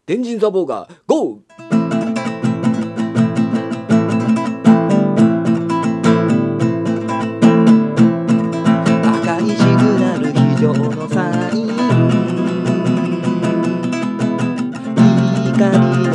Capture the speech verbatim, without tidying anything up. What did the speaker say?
天神サボーガー ゴー。 赤いシグナル非常のサイン、光